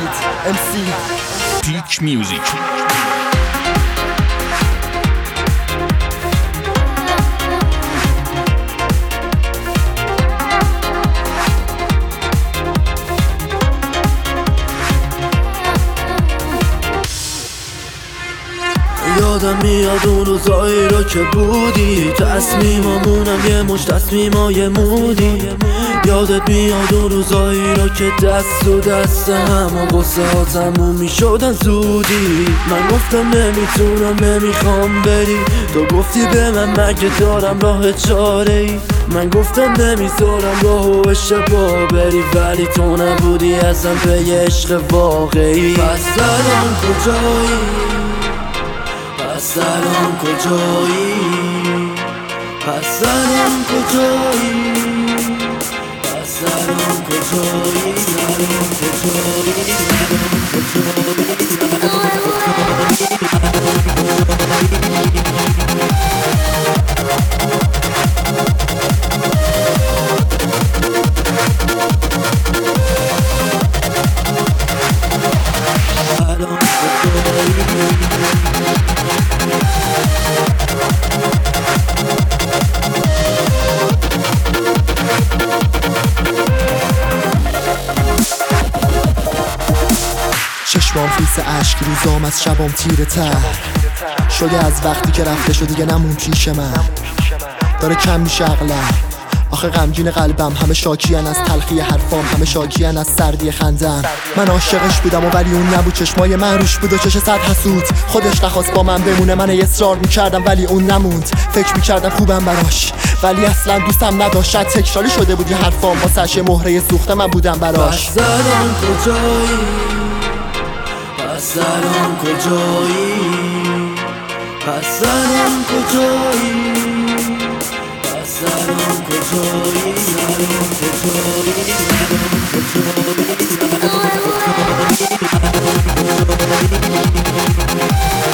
وحید MC پیک میوزیک. یادم میاد اون روزایی رو که بودی، تصمیمامونم یه مش تصمیمای مودی. یادت میاد اون روزایی رو که دست و دست هم و غصه ها تموم میشدن زودی. من گفتم نمیتونم نمیخوام بری، تو گفتی به من مگه دارم راه چاره ای. من گفتم نمیذارم راهو اشتباه بری، ولی تو نبودی ازم به عشق واقعی. پس الان کجایی؟ پس الان کجایی؟ پس الان کجایی؟ پس الان کجایی؟ الان کجایی؟ چشمام خیس اشک، روزام از شبام تیره تر شده از وقتی که رفته شد دیگه نمون پیش من. داره کم میشه عقلم، آخه غمگین قلبم، همه شاکیان از تلخی حرفام، همه شاکیان از سردی خندم. من عاشقش بودم و ولی اون نبود، چشمای من روش بود و چش صد حسود. خودش نخواست با من بمونه، من اصرار میکردم ولی اون نموند. فکر میکردم خوبم براش ولی اصلا دوستم نداشت. شاید تکراری شده بود یه حرفام، واسه مهره سوخته من بودم براش. پس الان کجایی؟ پس الان کجایی؟ پس الان کجایی؟ پس الان کجایی؟ الان کجایی؟ الان کجایی؟